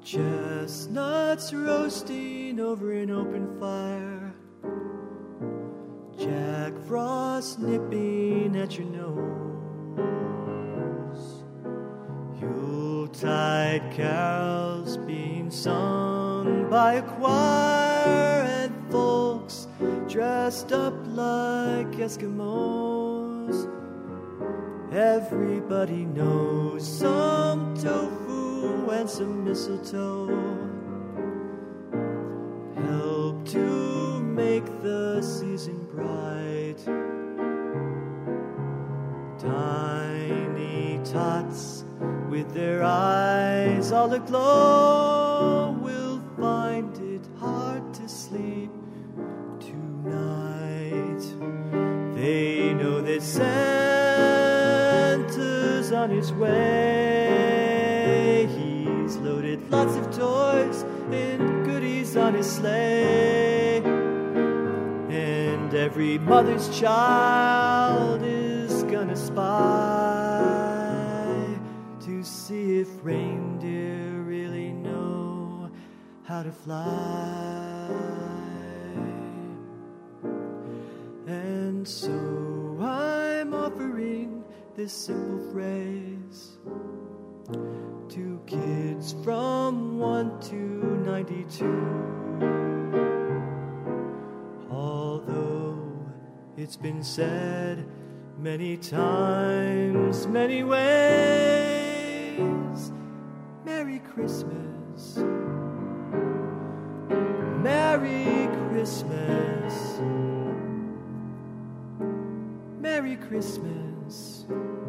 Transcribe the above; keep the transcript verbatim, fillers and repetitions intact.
Chestnuts roasting over an open fire, Jack Frost nipping at your nose, Yuletide carols being sung by a choir, and folks dressed up like Eskimos. Everybody knows some tofu and some mistletoe help to make the season bright. Tiny tots with their eyes all aglow will find it hard to sleep tonight. They know that Santa's on his way. He's loaded lots of toys and goodies on his sleigh, and every mother's child is gonna spy to see if reindeer really know how to fly. And so I'm offering this simple phrase to kids from one to ninety-two. Although it's been said many times, many ways, Merry Christmas, Merry Christmas, Merry Christmas.